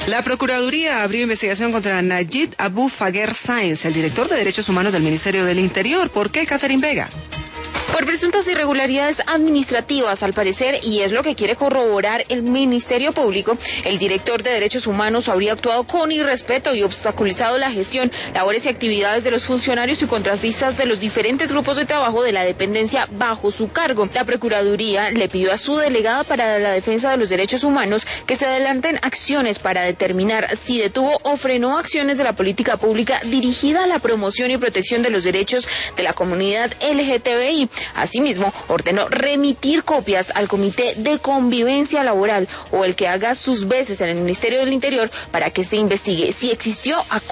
La Procuraduría abrió investigación contra Nayib Abu Faguer Sáenz, el director de Derechos Humanos del Ministerio del Interior. ¿Por qué, Catherine Vega? Por presuntas irregularidades administrativas, al parecer, y es lo que quiere corroborar el Ministerio Público, el director de Derechos Humanos habría actuado con irrespeto y obstaculizado la gestión, labores y actividades de los funcionarios y contratistas de los diferentes grupos de trabajo de la dependencia bajo su cargo. La Procuraduría le pidió a su delegada para la defensa de los derechos humanos que se adelanten acciones para determinar si detuvo o frenó acciones de la política pública dirigida a la promoción y protección de los derechos de la comunidad LGTBI. Asimismo, ordenó remitir copias al Comité de Convivencia Laboral o el que haga sus veces en el Ministerio del Interior para que se investigue si existió acoso